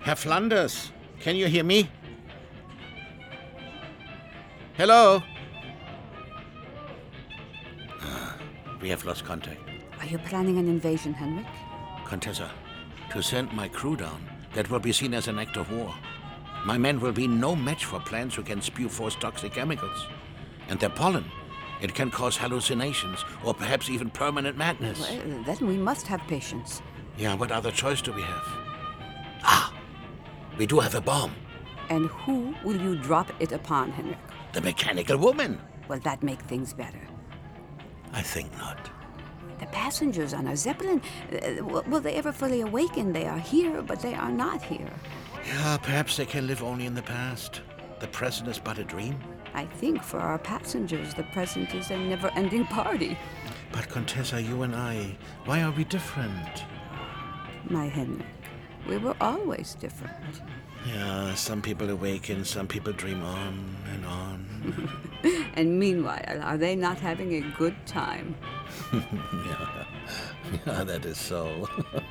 Herr Flanders, can you hear me? Hello? We have lost contact. Are you planning an invasion, Henrik? Contessa, to send my crew down, that will be seen as an act of war. My men will be no match for plants who can spew forth toxic chemicals. And their pollen, it can cause hallucinations or perhaps even permanent madness. Well, then we must have patience. Yeah, what other choice do we have? Ah, we do have a bomb. And who will you drop it upon, Henrik? The mechanical woman. Will that make things better? I think not. The passengers on our Zeppelin, will they ever fully awaken? They are here, but they are not here. Yeah, perhaps they can live only in the past. The present is but a dream. I think for our passengers, the present is a never-ending party. But Contessa, you and I, why are we different? My Henrik, we were always different. Yeah, some people awaken, some people dream on and on. And meanwhile, are they not having a good time? Yeah, that is so.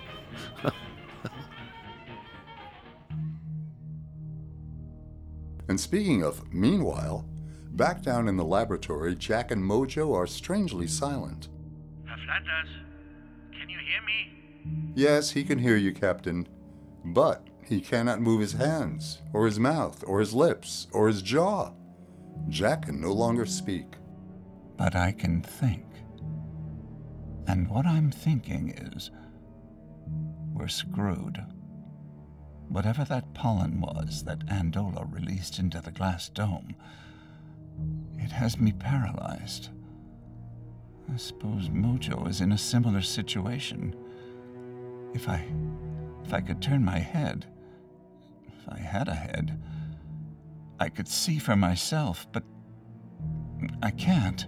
And speaking of meanwhile, back down in the laboratory, Jack and Mojo are strangely silent. Herr Flanders, can you hear me? Yes, he can hear you, Captain, but he cannot move his hands, or his mouth, or his lips, or his jaw. Jack can no longer speak. But I can think. And what I'm thinking is, we're screwed. Whatever that pollen was that Andola released into the glass dome, it has me paralyzed. I suppose Mojo is in a similar situation. If I could turn my head, if I had a head, I could see for myself, but I can't.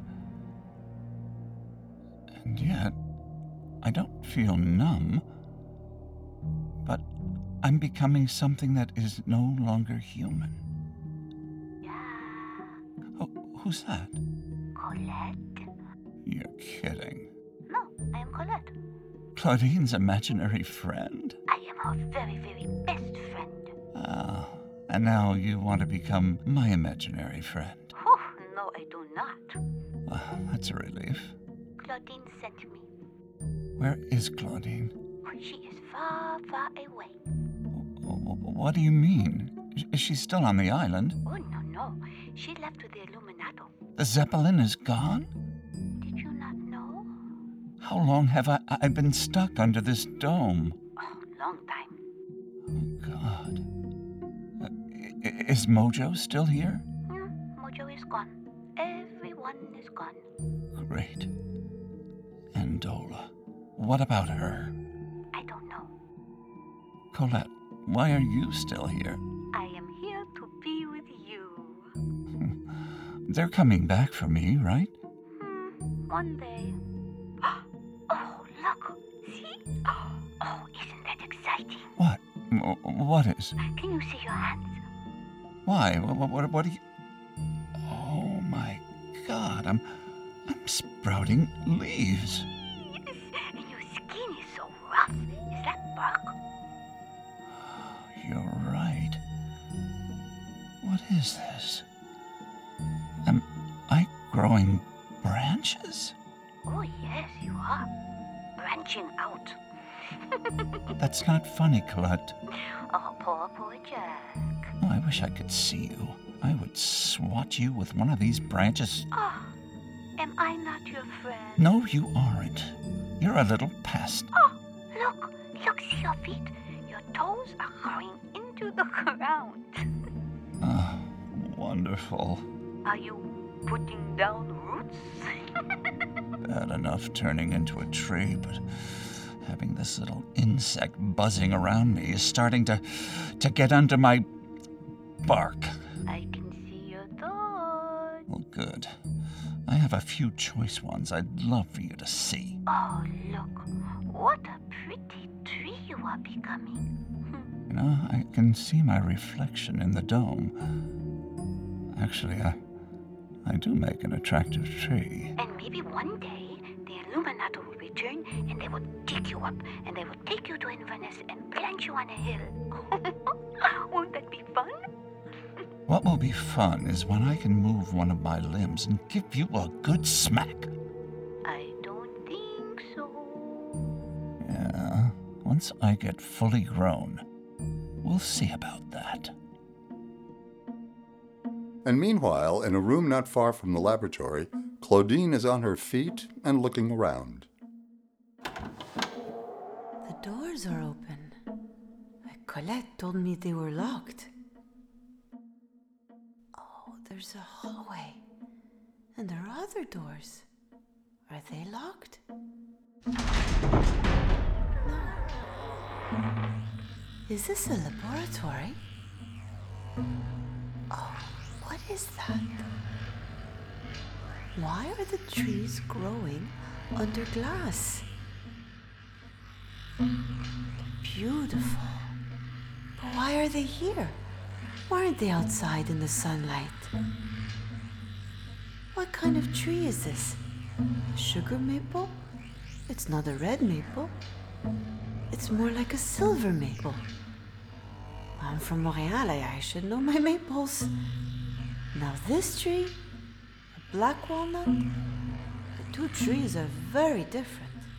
And yet, I don't feel numb, but I'm becoming something that is no longer human. Yeah. Oh, who's that? Colette? You're kidding. No, I am Colette. Claudine's imaginary friend? I am her very, very best friend. Ah, and now you want to become my imaginary friend. Oh, no, I do not. That's a relief. Claudine sent me. Where is Claudine? She is far, far away. What do you mean? Is she still on the island? Oh, no. She left with the Illuminato. The Zeppelin is gone? Did you not know? How long have I been stuck under this dome? Oh, long time. Oh, God. Is Mojo still here? Mojo is gone. Everyone is gone. Great. Andola. What about her? I don't know. Colette, why are you still here? I am here to be with you. They're coming back for me, right? One day. Oh, look. See? Oh, isn't that exciting? What? What is? Can you see your hands? Why? What do you... Oh, my God. I'm sprouting leaves. Yes, and your skin is so rough. Is that bark? You're right. What is this? Am I growing branches? Oh, yes, you are. Branching out. That's not funny, Colette. Oh, poor Jack. Oh, I wish I could see you. I would swat you with one of these branches. Oh, am I not your friend? No, you aren't. You're a little pest. Oh, look, see your feet. Your toes are growing into the ground. Oh, wonderful. Are you putting down roots? Bad enough turning into a tree, but having this little insect buzzing around me is starting to get under my bark. I can see your thoughts. Well, good. I have a few choice ones I'd love for you to see. Oh, look. What a pretty tree you are becoming. You know, I can see my reflection in the dome. Actually, I do make an attractive tree. And maybe one day the Illuminato will be return and they will dig you up and they will take you to Inverness and plant you on a hill. Won't that be fun? What will be fun is when I can move one of my limbs and give you a good smack. I don't think so. Yeah, once I get fully grown, we'll see about that. And meanwhile, in a room not far from the laboratory, Claudine is on her feet and looking around. The doors are open. Colette told me they were locked. Oh, there's a hallway. And there are other doors. Are they locked? No. Is this a laboratory? Oh, what is that? Why are the trees growing under glass? Beautiful. But why are they here? Why aren't they outside in the sunlight? What kind of tree is this? A sugar maple? It's not a red maple. It's more like a silver maple. I'm from Montreal. I should know my maples. Now this tree, a black walnut, the two trees are very different.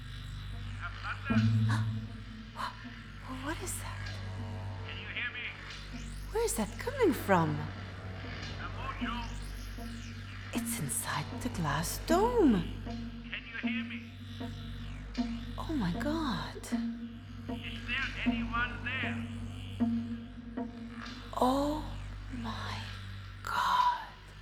What is that? Can you hear me? Where is that coming from? Mojo, It's inside the glass dome. can you hear me? Oh my God. Is there anyone there? Oh my God.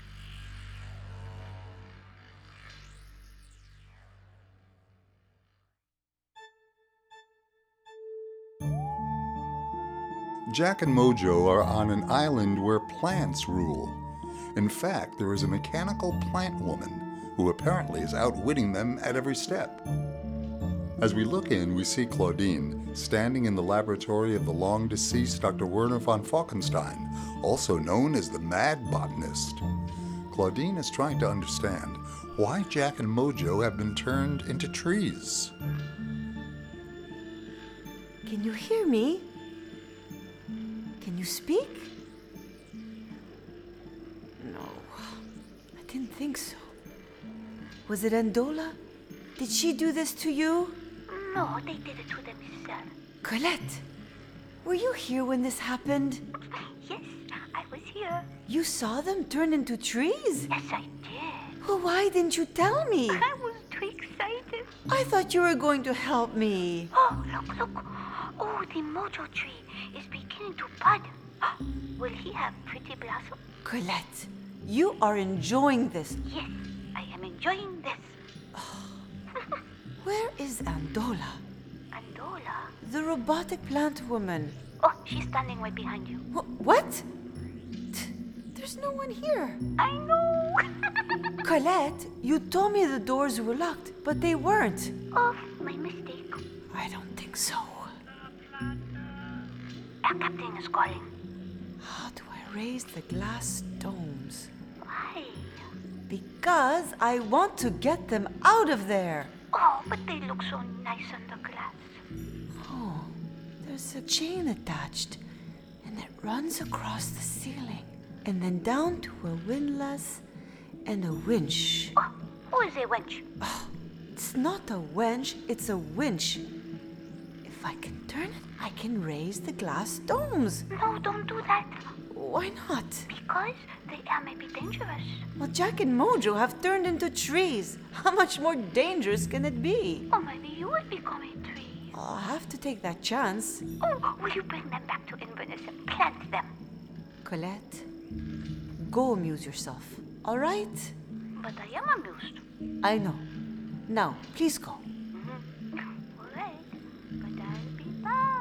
Jack and Mojo are on an island where plants rule. In fact, there is a mechanical plant woman who apparently is outwitting them at every step. As we look in, we see Claudine standing in the laboratory of the long-deceased Dr. Werner von Falkenstein, also known as the Mad Botanist. Claudine is trying to understand why Jack and Mojo have been turned into trees. Can you hear me? Can you speak? No, I didn't think so. Was it Andola? Did she do this to you? No, they did it to themselves. Colette, were you here when this happened? Yes, I was here. You saw them turn into trees? Yes, I did. Well, why didn't you tell me? I was too excited. I thought you were going to help me. Oh, look. Oh, the mojo tree is beginning to bud. Will he have pretty blossom? Colette, you are enjoying this. Yes, I am enjoying this. Where is Andola? Andola? The robotic plant woman. Oh, she's standing right behind you. What? There's no one here. I know. Colette, you told me the doors were locked, but they weren't. Oh, my mistake. I don't think so. Our captain is calling. How do I raise the glass domes? Why? Because I want to get them out of there. Oh, but they look so nice on the glass. Oh, there's a chain attached, and it runs across the ceiling, and then down to a windlass and a winch. Oh, who is a wench? It's not a wench, it's a winch. If I can turn it, I can raise the glass domes. No, don't do that. Why not? Because the air may be dangerous. Well, Jack and Mojo have turned into trees. How much more dangerous can it be? Oh, maybe you will become a tree. I'll have to take that chance. Oh, will you bring them back to Inverness and plant them? Colette, go amuse yourself, all right? But I am amused. I know. Now, please go. All right, but I'll be back.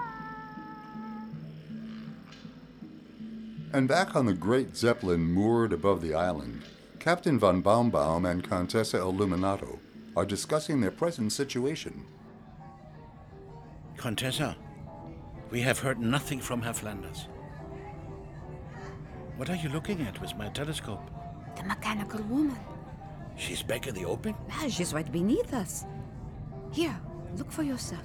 And back on the great Zeppelin moored above the island, Captain von Baumbaum and Contessa Illuminato are discussing their present situation. Contessa, we have heard nothing from Herr Flanders. What are you looking at with my telescope? The mechanical woman. She's back in the open? Well, she's right beneath us. Here, look for yourself.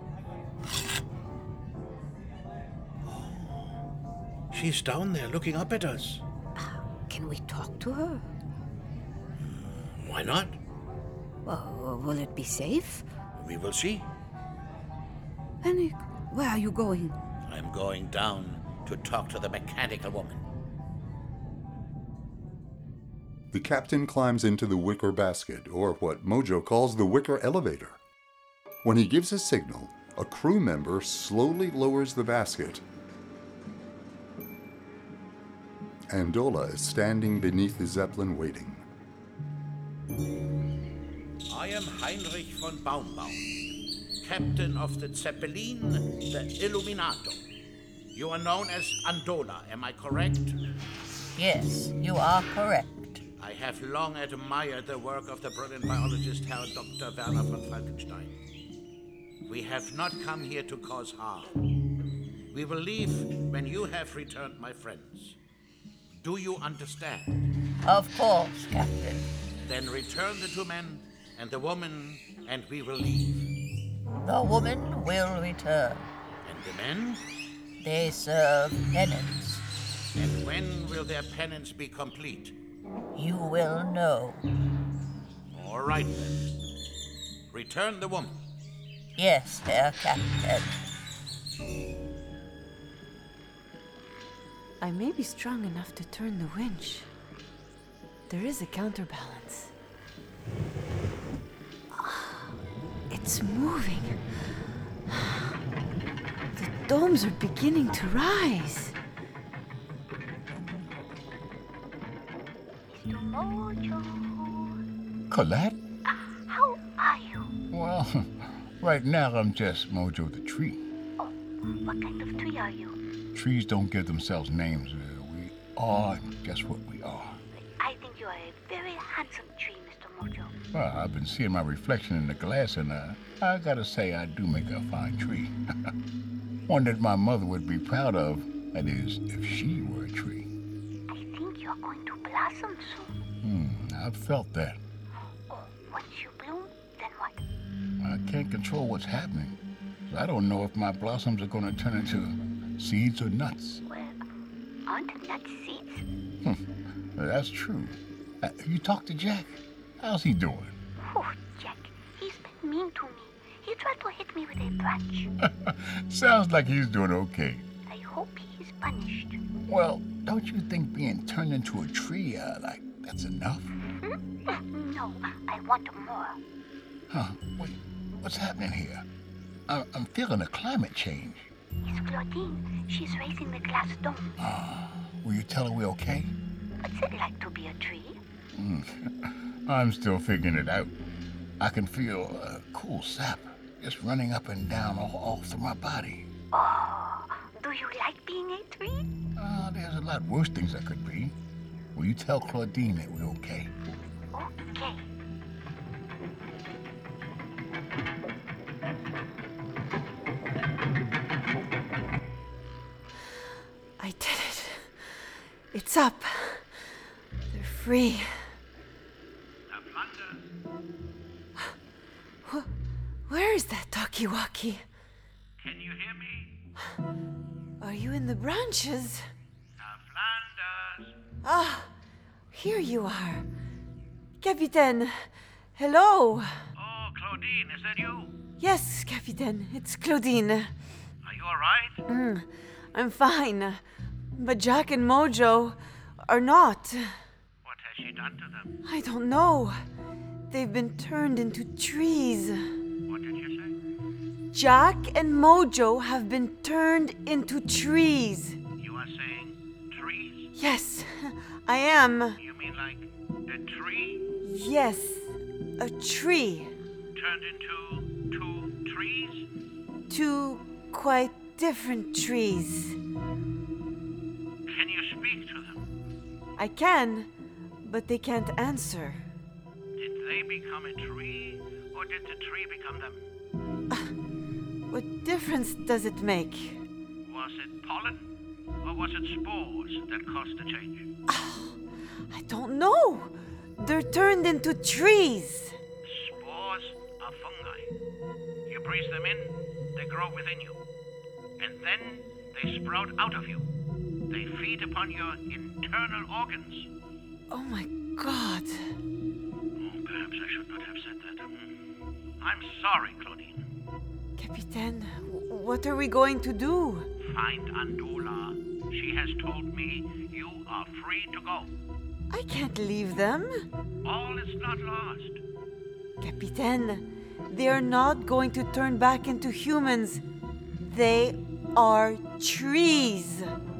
She's down there looking up at us. Can we talk to her? Why not? Well, will it be safe? We will see. Henrik, where are you going? I'm going down to talk to the mechanical woman. The captain climbs into the wicker basket, or what Mojo calls the wicker elevator. When he gives a signal, a crew member slowly lowers the basket. Andola is standing beneath the Zeppelin waiting. I am Heinrich von Baumbaum, captain of the Zeppelin, the Illuminato. You are known as Andola, am I correct? Yes, you are correct. I have long admired the work of the brilliant biologist Herr Dr. Werner von Falkenstein. We have not come here to cause harm. We will leave when you have returned my friends. Do you understand? Of course, Captain. Then return the two men and the woman, and we will leave. The woman will return. And the men? They serve penance. And when will their penance be complete? You will know. All right, then. Return the woman. Yes, Herr Captain. I may be strong enough to turn the winch. There is a counterbalance. It's moving. The domes are beginning to rise. Mr. Mojo. Colette? How are you? Well, right now I'm just Mojo the tree. Oh, what kind of tree are you? Trees don't give themselves names. We are just what we are. I think you are a very handsome tree, Mr. Mojo. Well, I've been seeing my reflection in the glass, and I gotta say I do make a fine tree. One that my mother would be proud of, that is, if she were a tree. I think you are going to blossom soon. I've felt that. Oh, once you bloom, then what? I can't control what's happening. So I don't know if my blossoms are gonna turn into seeds or nuts. Well, aren't nuts seeds? That's true. You talked to Jack? How's he doing? Oh, Jack, he's been mean to me. He tried to hit me with a branch. Sounds like he's doing okay. I hope he's punished. Well, don't you think being turned into a tree, that's enough? No, I want more. Huh, wait, what's happening here? I'm feeling a climate change. It's Claudine. She's raising the glass dome. Will you tell her we're okay? What's it like to be a tree? I'm still figuring it out. I can feel a cool sap just running up and down all through my body. Oh, do you like being a tree? There's a lot worse things I could be. Will you tell Claudine that we're okay? Okay. I did it. It's up. They're free. Where is that talkie-walkie? Can you hear me? Are you in the branches? Flanders. Ah, here you are. Capitaine, hello. Oh, Claudine, is that you? Yes, Capitaine, it's Claudine. Are you all right? I'm fine. But Jack and Mojo are not. What has she done to them? I don't know. They've been turned into trees. What did you say? Jack and Mojo have been turned into trees. You are saying trees? Yes, I am. You mean like a tree Yes, a tree. turned into two trees? Two quite different trees. Can you speak to them? I can, but they can't answer. Did they become a tree, or did the tree become them? What difference does it make? Was it pollen, or was it spores that caused the change? I don't know. They're turned into trees. Spores are fungi. You breathe them in, they grow within you. And then they sprout out of you. They feed upon your internal organs. Oh my God. Oh, perhaps I should not have said that. I'm sorry, Claudine. Capitaine, what are we going to do? Find Andula. She has told me you are free to go. I can't leave them. All is not lost. Capitaine, they are not going to turn back into humans. They are trees.